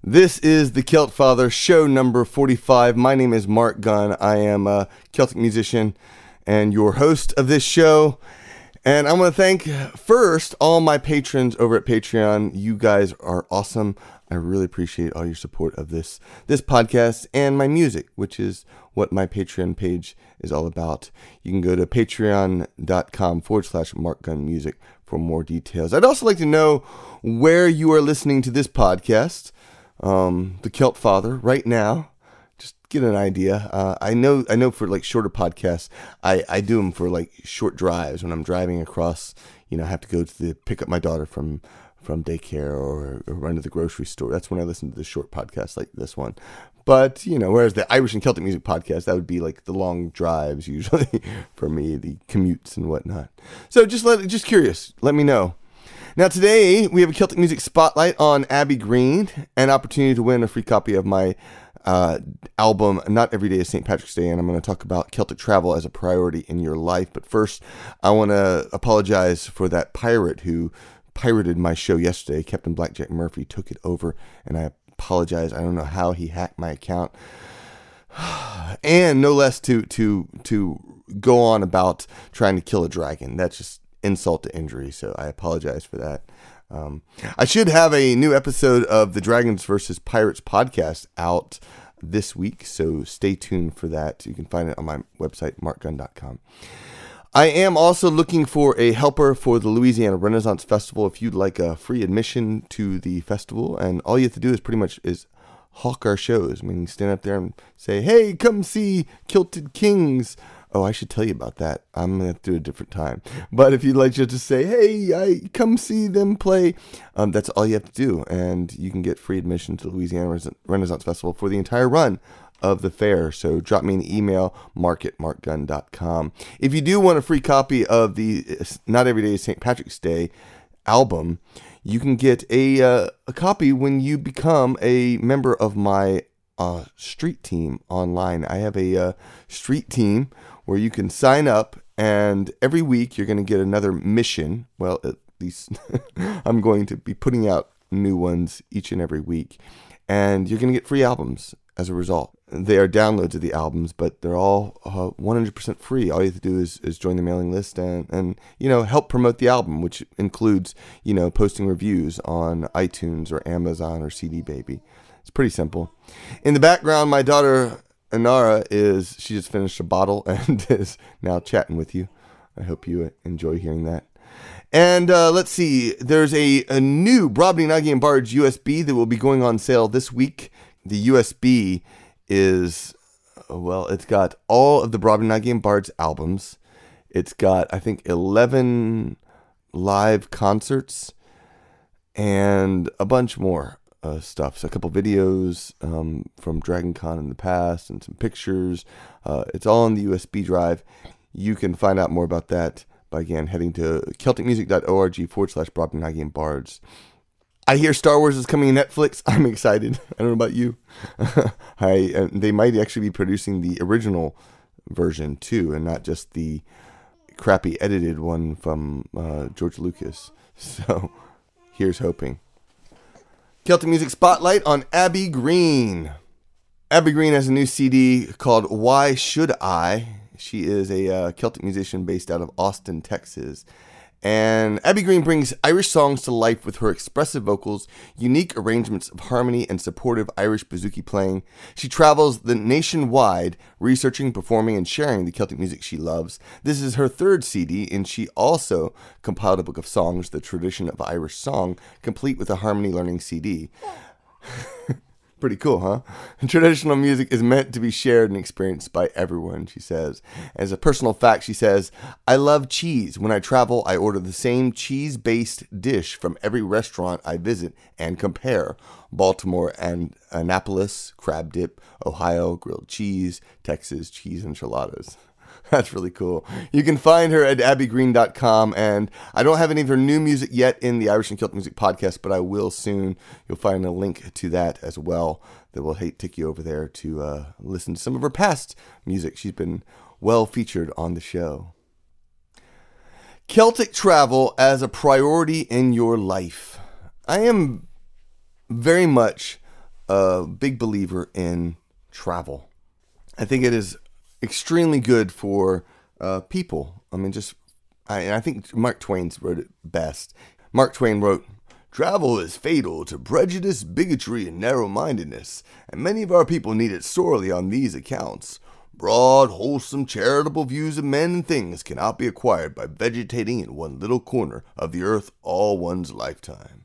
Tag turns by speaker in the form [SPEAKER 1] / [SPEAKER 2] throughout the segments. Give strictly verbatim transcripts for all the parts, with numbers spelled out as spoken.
[SPEAKER 1] This is the Celt Father, show number forty-five. My name is Mark Gunn. I am a Celtic musician and your host of this show. And I want to thank, first, all my patrons over at Patreon. You guys are awesome. I really appreciate all your support of this, this podcast and my music, which is what my Patreon page is all about. You can go to patreon.com forward slash Mark Gunn Music for more details. I'd also like to know where you are listening to this podcast. Um, the Celt Father right now, just get an idea. Uh, I know, I know for like shorter podcasts, I, I do them for like short drives when I'm driving across, you know, I have to go to the, pick up my daughter from, from daycare or, or run to the grocery store. That's when I listen to the short podcasts like this one. But, you know, whereas the Irish and Celtic Music podcast, that would be like the long drives usually for me, the commutes and whatnot. So just let, just curious, let me know. Now today, we have a Celtic Music Spotlight on Abby Green, an opportunity to win a free copy of my uh, album, Not Every Day is Saint Patrick's Day, and I'm going to talk about Celtic travel as a priority in your life. But first, I want to apologize for that pirate who pirated my show yesterday. Captain Blackjack Murphy took it over, and I apologize. I don't know how he hacked my account. And no less to, to, to go on about trying to kill a dragon. That's just insult to injury, so I apologize for that. Um, I should have a new episode of the Dragons versus Pirates podcast out this week, so stay tuned for that. You can find it on my website, mark gunn dot com. I am also looking for a helper for the Louisiana Renaissance Festival. If you'd like a free admission to the festival, and all you have to do is pretty much is hawk our shows. I mean, you stand up there and say, hey, come see Kilted Kings. Oh, I should tell you about that. I'm going to have to do it a different time. But if you'd like just to say, hey, I come see them play, um, that's all you have to do. And you can get free admission to the Louisiana Renaissance Festival for the entire run of the fair. So drop me an email, mark at mark gunn dot com. If you do want a free copy of the Not Every Day is Saint Patrick's Day album, you can get a, uh, a copy when you become a member of my uh, street team online. I have a uh, street team where you can sign up, and every week you're going to get another mission. Well, at least I'm going to be putting out new ones each and every week, and you're going to get free albums as a result. They are downloads of the albums, but they're all uh, one hundred percent free. All you have to do is, is join the mailing list and, and, you know, help promote the album, which includes, you know, posting reviews on iTunes or Amazon or C D Baby. It's pretty simple. In the background, my daughter Inara is, she just finished a bottle and is now chatting with you. I hope you enjoy hearing that. And uh, let's see, there's a, a new Brobdingnagian and Bards U S B that will be going on sale this week. The U S B is, well, it's got all of the Brobdingnagian and Bards albums. It's got, I think, eleven live concerts and a bunch more. Uh, stuff. So a couple videos um, from Dragon Con in the past and some pictures. Uh, it's all on the U S B drive. You can find out more about that by, again, heading to celticmusic.org forward slash Brobdingnagian Bards. I hear Star Wars is coming to Netflix. I'm excited. I don't know about you. I uh, They might actually be producing the original version too, and not just the crappy edited one from uh, George Lucas. So here's hoping. Celtic Music Spotlight on Abby Green. Abby Green has a new C D called Why Should I? She is a uh, Celtic musician based out of Austin, Texas. And Abby Green brings Irish songs to life with her expressive vocals, unique arrangements of harmony, and supportive Irish bouzouki playing. She travels the nationwide, researching, performing, and sharing the Celtic music she loves. This is her third C D, and she also compiled a book of songs, The Tradition of Irish Song, complete with a harmony learning C D. Pretty cool, huh? Traditional music is meant to be shared and experienced by everyone, she says. As a personal fact, she says, I love cheese. When I travel, I order the same cheese-based dish from every restaurant I visit and compare. Baltimore and Annapolis, crab dip, Ohio, grilled cheese, Texas, cheese enchiladas. That's really cool. You can find her at abby green dot com, and I don't have any of her new music yet in the Irish and Celtic Music podcast, but I will soon. You'll find a link to that as well that will take you over there to uh, listen to some of her past music. She's been well featured on the show. Celtic travel as a priority in your life. I am very much a big believer in travel. I think it is extremely good for uh, people. I mean, just, I, and I think Mark Twain wrote it best. Mark Twain wrote, "Travel is fatal to prejudice, bigotry, and narrow-mindedness, and many of our people need it sorely on these accounts. Broad, wholesome, charitable views of men and things cannot be acquired by vegetating in one little corner of the earth all one's lifetime."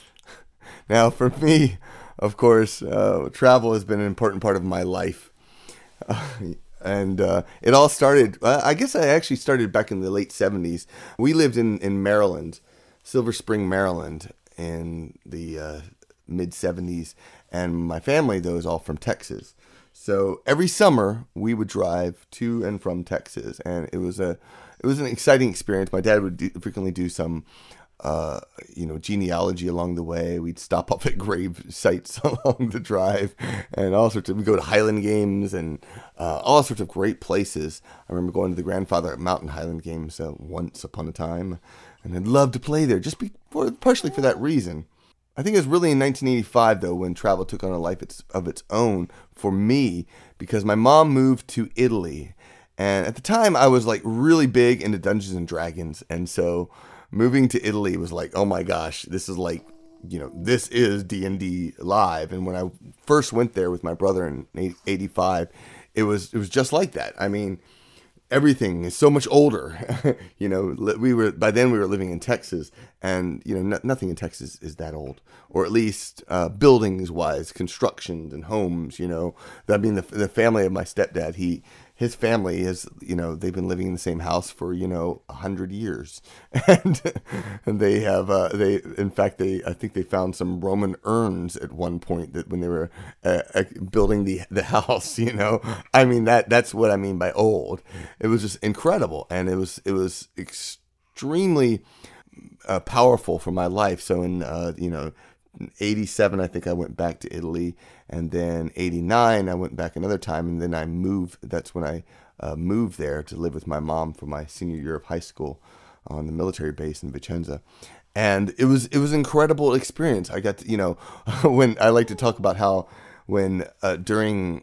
[SPEAKER 1] Now, for me, of course, uh, travel has been an important part of my life. Uh, and uh, it all started, uh, I guess I actually started back in the late seventies. We lived in, in Maryland, Silver Spring, Maryland, in the uh, mid-seventies. And my family, though, is all from Texas. So every summer we would drive to and from Texas, and it was a it was an exciting experience. My dad would do, frequently do some, uh, you know, genealogy along the way. We'd stop off at grave sites along the drive, and all sorts of. We go to Highland Games and uh, all sorts of great places. I remember going to the Grandfather Mountain Highland Games uh, once upon a time, and I'd love to play there just be, for, partially for that reason. I think it was really in nineteen eighty-five, though, when travel took on a life of its own for me, because my mom moved to Italy. And at the time, I was like really big into Dungeons and Dragons. And so moving to Italy was like, oh my gosh, this is like, you know, this is D and D live. And when I first went there with my brother in eighty-five, it was it was just like that. I mean, everything is so much older. You know, we were by then we were living in Texas, and you know, n- nothing in Texas is that old, or at least uh, buildings wise, constructions and homes. You know, I mean, the the family of my stepdad, he his family is, you know, they've been living in the same house for, you know, a hundred years, and and they have uh, they in fact they I think they found some Roman urns at one point that when they were uh, uh, building the the house. You know, I mean that that's what I mean by old. It was just incredible, and it was it was extremely uh, powerful for my life. So in uh, you know, eighty-seven, I think I went back to Italy, and then eighty-nine I went back another time, and then I moved. That's when I uh, moved there to live with my mom for my senior year of high school on the military base in Vicenza. And it was it was an incredible experience. I got to, you know, when I like to talk about how when uh, during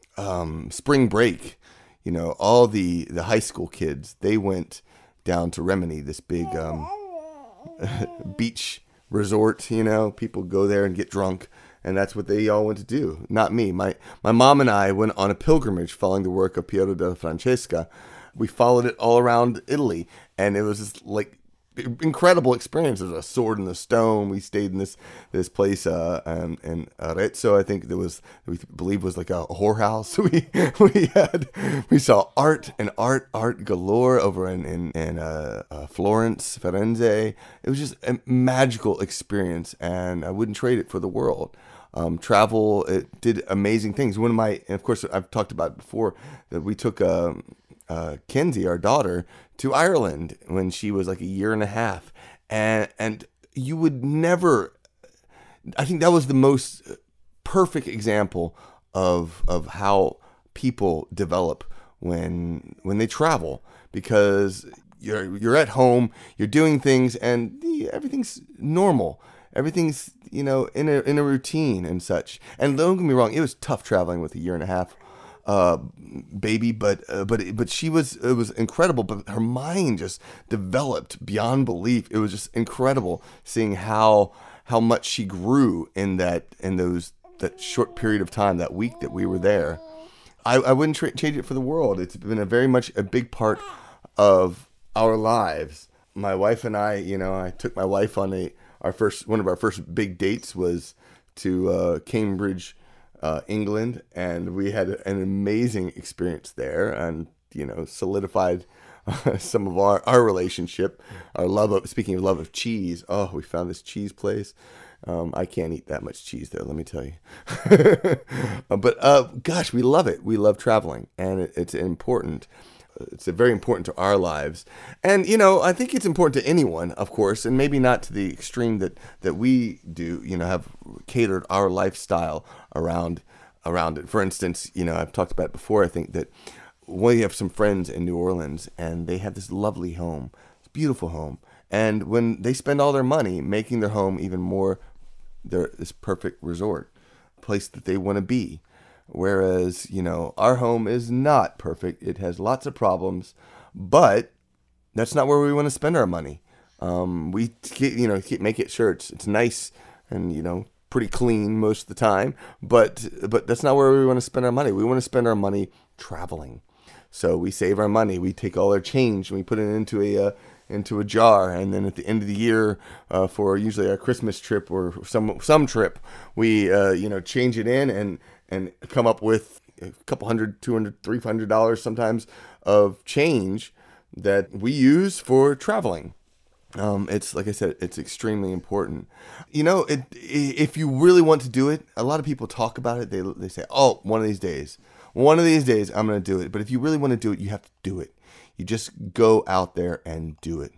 [SPEAKER 1] um, spring break, you know, all the, the high school kids, they went down to Rimini, this big um, beach resort. You know, people go there and get drunk, and that's what they all went to do. Not me. My my mom and I went on a pilgrimage following the work of Piero della Francesca. We followed it all around Italy, and it was just like incredible experience. There's a sword in the stone. We stayed in this this place uh, um, in Arezzo, I think there was, we believe was like a whorehouse. We we had we saw art and art art galore over in in, in uh, uh, Florence, Firenze. It was just a magical experience, and I wouldn't trade it for the world. Um, travel, it did amazing things. One of my, and of course, I've talked about it before, that we took um, uh, Kenzie, our daughter, to Ireland when she was like a year and a half. And, and you would never, I think that was the most perfect example of, of how people develop when, when they travel, because you're, you're at home, you're doing things, and everything's normal. Everything's, you know, in a, in a routine and such. And don't get me wrong, it was tough traveling with a year and a half uh baby, but uh, but but she was it was incredible. But her mind just developed beyond belief. It was just incredible seeing how how much she grew in that in those that short period of time, that week that we were there. I, I wouldn't tra- change it for the world. It's been a very much a big part of our lives. My wife and I, you know, I took my wife on a our first one of our first big dates was to uh, Cambridge, Uh, England, and we had an amazing experience there, and you know, solidified uh, some of our, our relationship, our love of, speaking of love of cheese. Oh, we found this cheese place. Um, I can't eat that much cheese there, let me tell you. But uh, gosh, we love it. We love traveling, and it, it's important. It's very important to our lives. And, you know, I think it's important to anyone, of course, and maybe not to the extreme that, that we do, you know, have catered our lifestyle around around it. For instance, you know, I've talked about it before. I think that we have some friends in New Orleans, and they have this lovely home, it's a beautiful home. And when they spend all their money making their home even more, their this perfect resort, place that they want to be. Whereas, you know, our home is not perfect. It has lots of problems, but that's not where we want to spend our money. Um, we, keep, you know, keep, make it sure it's, it's nice and, you know, pretty clean most of the time, but, but that's not where we want to spend our money. We want to spend our money traveling. So we save our money. We take all our change and we put it into a, uh, into a jar, and then at the end of the year, uh, for usually our Christmas trip or some some trip, we uh, you know change it in and and come up with a couple hundred, two hundred, three hundred dollars sometimes of change that we use for traveling. Um, it's like I said, it's extremely important. You know, it, if you really want to do it, a lot of people talk about it. They they say, "Oh, one of these days, one of these days, I'm going to do it." But if you really want to do it, you have to do it. You just go out there and do it.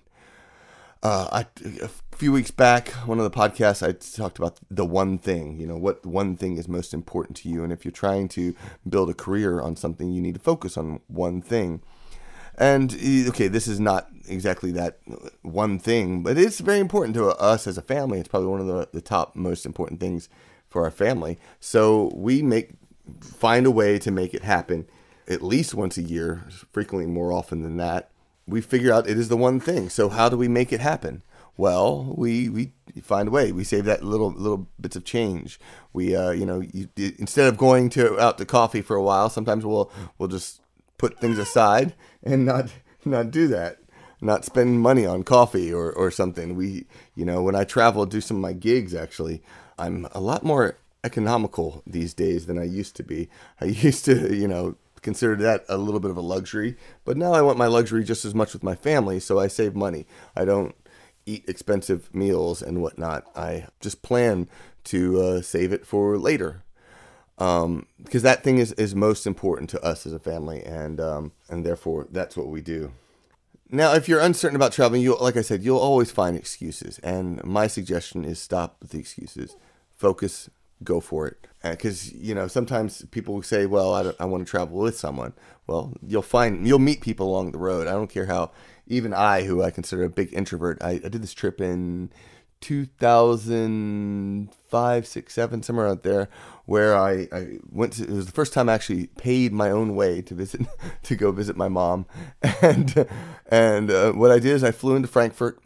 [SPEAKER 1] Uh, I, a few weeks back, one of the podcasts, I talked about the one thing, you know, what one thing is most important to you. And if you're trying to build a career on something, you need to focus on one thing. And, okay, this is not exactly that one thing, but it's very important to us as a family. It's probably one of the, the top most important things for our family. So we make find a way to make it happen at least once a year, frequently more often than that. We figure out it is the one thing. So how do we make it happen? Well, we we find a way. We save that little little bits of change. We uh you know you, instead of going to out to coffee for a while, sometimes we'll we'll just put things aside and not not do that, not spend money on coffee or or something. We you know when I travel, do some of my gigs. Actually, I'm a lot more economical these days than I used to be. I used to you know. consider that a little bit of a luxury, but now I want my luxury just as much with my family, so I save money. I don't eat expensive meals and whatnot. I just plan to uh, save it for later, um, because that thing is, is most important to us as a family, and um, and therefore that's what we do. Now, if you're uncertain about traveling, you like I said, you'll always find excuses, and my suggestion is stop with the excuses. Focus. Go for it. Because, you know, sometimes people will say, well, I, don't, I want to travel with someone. Well, you'll find, you'll meet people along the road. I don't care how, even I, who I consider a big introvert, I, I did this trip in two thousand five, six, seven, somewhere out there, where I, I went to, it was the first time I actually paid my own way to visit, to go visit my mom. And, and uh, what I did is I flew into Frankfurt.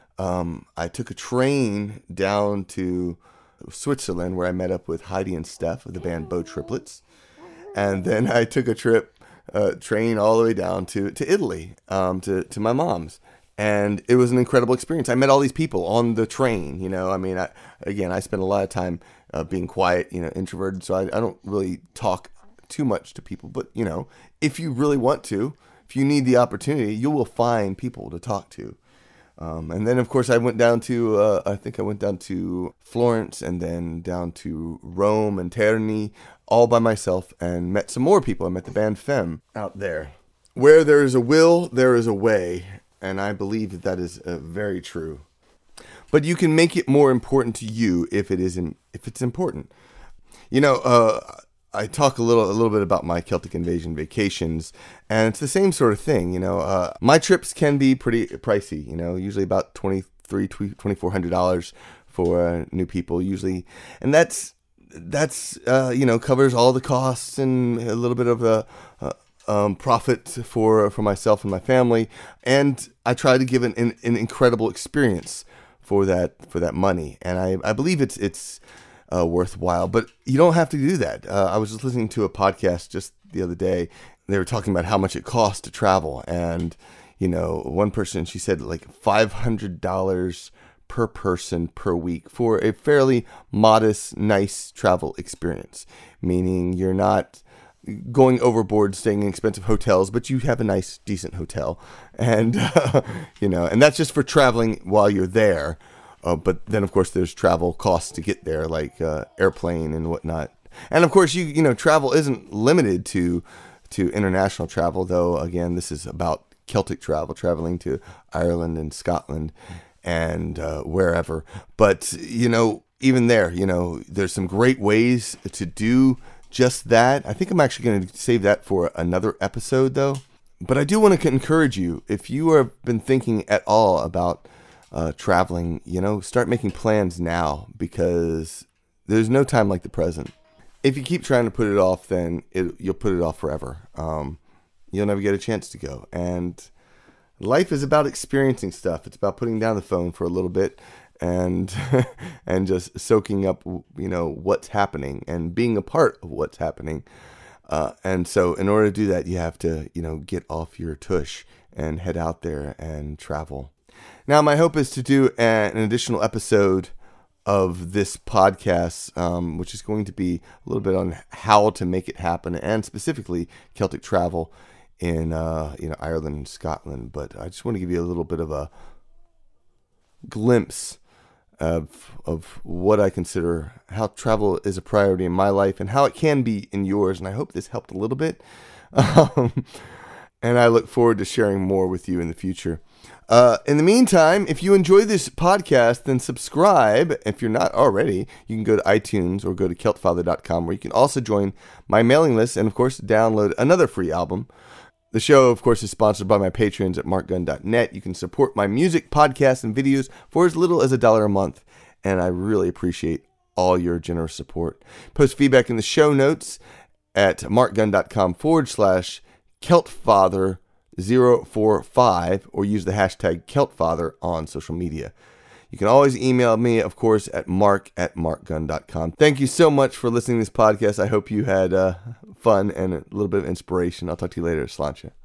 [SPEAKER 1] Um, I took a train down to Switzerland, where I met up with Heidi and Steph of the band Beau Triplets, and then I took a trip, uh, train all the way down to to Italy, um, to to my mom's, and it was an incredible experience. I met all these people on the train. You know, I mean, I, again, I spend a lot of time uh, being quiet, you know, introverted, so I, I don't really talk too much to people. But you know, if you really want to, if you need the opportunity, you will find people to talk to. Um, and then, of course, I went down to, uh, I think I went down to Florence and then down to Rome and Terni all by myself and met some more people. I met the band Femme out there. Where there is a will, there is a way. And I believe that that is uh, very true. But you can make it more important to you if it is in, if it's important. You know, uh, I talk a little a little bit about my Celtic Invasion vacations, and it's the same sort of thing. You know, uh, my trips can be pretty pricey. You know, usually about twenty-three hundred dollars, twenty-four hundred dollars for uh, new people usually, and that's that's uh, you know covers all the costs and a little bit of a uh, um, profit for for myself and my family, and I try to give an, an, an incredible experience for that for that money, and I, I believe it's it's. Uh, worthwhile, but you don't have to do that. Uh, I was just listening to a podcast just the other day. They were talking about how much it costs to travel, and you know, one person, she said like five hundred dollars per person per week for a fairly modest, nice travel experience. Meaning you're not going overboard, staying in expensive hotels, but you have a nice, decent hotel, and uh, you know, and that's just for traveling while you're there. Uh, but then, of course, there's travel costs to get there, like uh, airplane and whatnot. And of course, you you know, travel isn't limited to to international travel, though. Again, this is about Celtic travel, traveling to Ireland and Scotland and uh, wherever. But you know, even there, you know, there's some great ways to do just that. I think I'm actually going to save that for another episode, though. But I do want to encourage you, if you have been thinking at all about Uh, traveling, you know, start making plans now, because there's no time like the present. if you keep trying to put it off, then it, you'll put it off forever. Um, you'll never get a chance to go. And life is about experiencing stuff. It's about putting down the phone for a little bit and and just soaking up, you know, what's happening and being a part of what's happening. Uh, and so in order to do that, you have to, you know, get off your tush and head out there and travel. Now, my hope is to do an additional episode of this podcast, um, which is going to be a little bit on how to make it happen, and specifically Celtic travel in uh, you know Ireland and Scotland. But I just want to give you a little bit of a glimpse of of what I consider how travel is a priority in my life and how it can be in yours. And I hope this helped a little bit. Um, and I look forward to sharing more with you in the future. Uh, in the meantime, if you enjoy this podcast, then subscribe. If you're not already, you can go to iTunes or go to celt father dot com, where you can also join my mailing list and, of course, download another free album. The show, of course, is sponsored by my patrons at mark gunn dot net. You can support my music, podcasts, and videos for as little as a dollar a month, and I really appreciate all your generous support. Post feedback in the show notes at mark gunn dot com forward slash celtfather zero four five, or use the hashtag celtfather on social media. You can always email me, of course, at mark at mark gunn dot com. Thank you so much for listening to this podcast. I hope you had uh, fun and a little bit of inspiration. I'll talk to you later. Sláinte.